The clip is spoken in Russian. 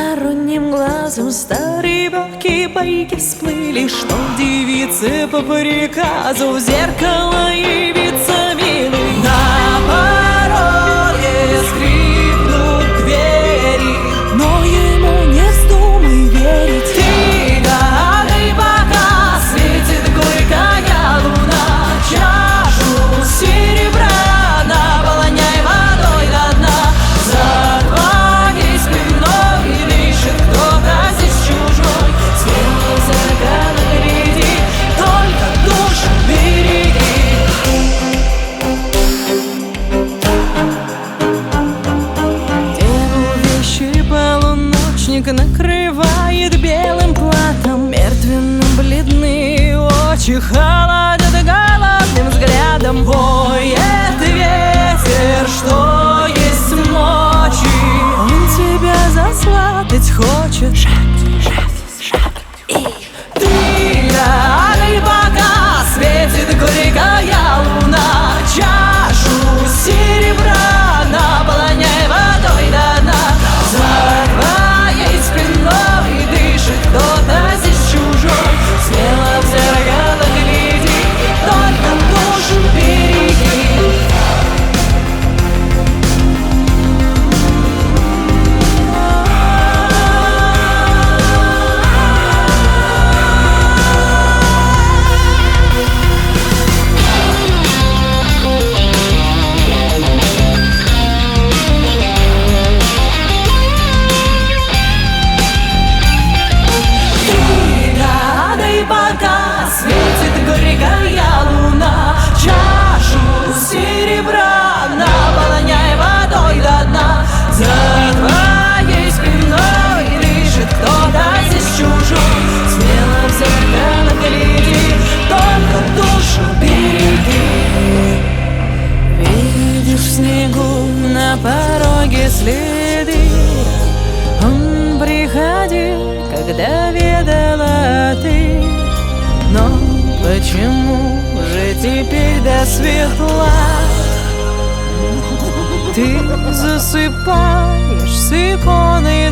Посторонним глазом старые бабки байки всплыли, что девицы по приказу в зеркало явиться милый. На пороге скрипнут двери, но ему не вздумай верить. Ты гадай, пока светит горькая луна, чашу серебра наполняй водой до дна. За твоей спиной дышит кто-то здесь чужой, смело в зеркало гляди, только душу береги. Деву вещи полуночник накрывает белым платом, мертвенно-бледные очи холодят голодным взглядом. Воет ветер, что есть мочи, он тебя засватать хочет. Ты гадай, пока светит горькая луна, чашу серебра наполняй водой до дна. За твоей спиной дышит кто-то здесь чужой, смело в зеркало гляди, только душу береги. Пока светит горькая луна, чашу серебра наполняй водой до дна. За твоей спиной дышит кто-то здесь чужой, смело в зеркало гляди, только душу береги. Видишь в снегу на пороге следы, он приходил, когда ведала ты. Но почему же теперь до светла ты засыпаешь с иконой